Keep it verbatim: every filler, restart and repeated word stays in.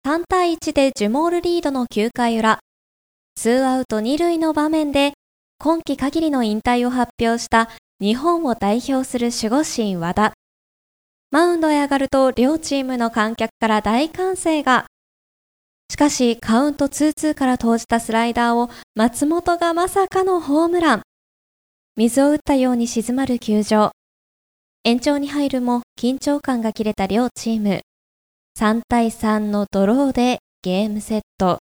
さんたいいちでジュモールリードのきゅうかい裏、ツーアウトに塁の場面で今季限りの引退を発表した日本を代表する守護神和田。マウンドへ上がると両チームの観客から大歓声が。しかしカウント ツーツー から投じたスライダーを松本がまさかのホームラン。水を打ったように静まる球場。延長に入るも緊張感が切れた両チーム。さんたいさんのドローでゲームセット。